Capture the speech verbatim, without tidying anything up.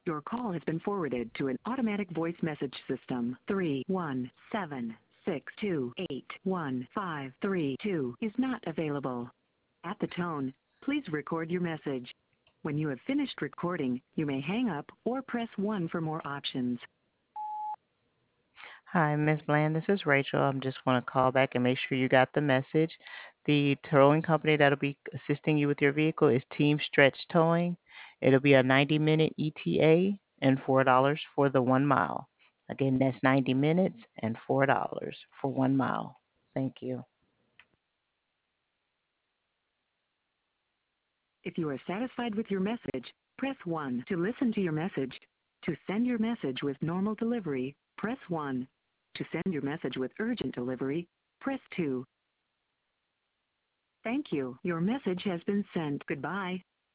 Your call has been forwarded to an automatic voice message system. three one seven six two eight one five three two is not available. At the tone, please record your message. When you have finished recording, you may hang up or press one for more options. Hi, Miz Bland. This is Rachel. I just want to call back and make sure you got the message. The towing company that'll be assisting you with your vehicle is Team Stretch Towing. It'll be a ninety minute E T A and four dollars for the one mile. Again, that's ninety minutes and four dollars for one mile. Thank you. If you are satisfied with your message, press one to listen to your message. To send your message with normal delivery, press one. To send your message with urgent delivery, press two. Thank you. Your message has been sent. Goodbye.